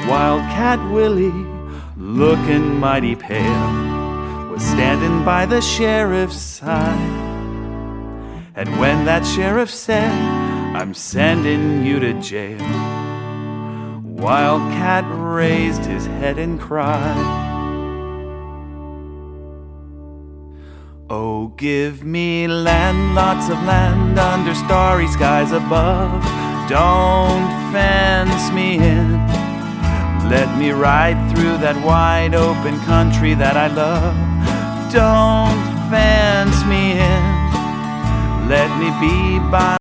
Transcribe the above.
Wildcat Willie, looking mighty pale, was standing by the sheriff's side. And when that sheriff said, "I'm sending you to jail," Wildcat raised his head and cried. Oh, give me land, lots of land, under starry skies above. Don't fence me in. Let me ride through that wide open country that I love. Don't fence me in. Let me be by